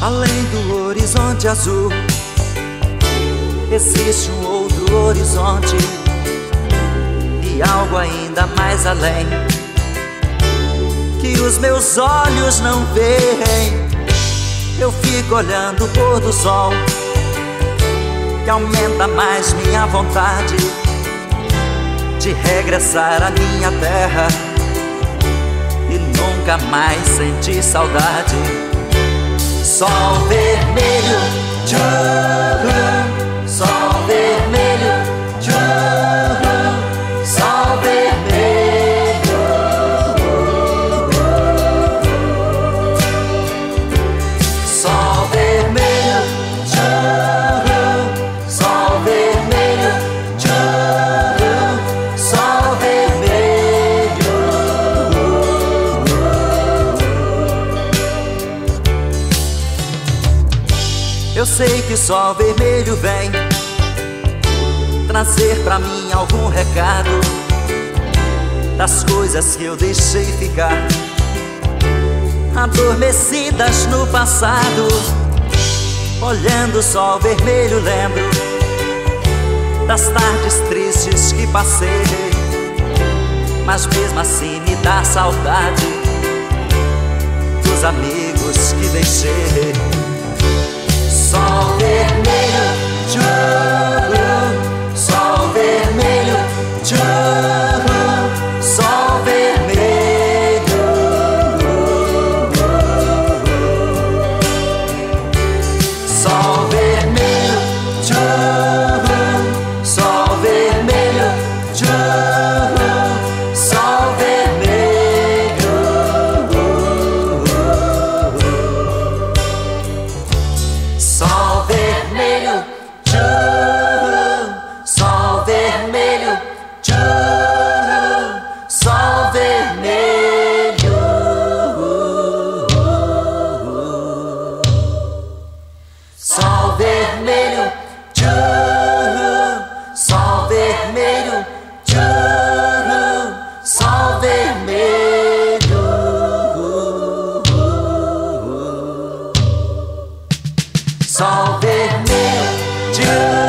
Além do horizonte azul, existe um outro horizonte e algo ainda mais além, que os meus olhos não veem. Eu fico olhando o pôr do sol, que aumenta mais minha vontade de regressar à minha terra e nunca mais sentir saudade. Sol vermelho, tchurrum, sol vermelho, tchurrum, sol vermelho. Sol vermelho, tchurrum, sol vermelho, tchurrum, sol vermelho. Eu sei que sol vermelho vem trazer pra mim algum recado das coisas que eu deixei ficar adormecidas no passado. Olhando o sol vermelho lembro das tardes tristes que passei, mas mesmo assim me dá saudade dos amigos que deixei. Sol vermelho, tchurrum, sol vermelho, tchurrum, sol vermelho. Sol vermelho, tchurrum, sol vermelho, tchurrum, sol vermelho. Sol vermelho, tchurrum, sol vermelho, tchurrum, sol vermelho. Sol vermelho, tchurrum, sol vermelho, tchurrum, sol vermelho. Sol vermelho, tchurrum.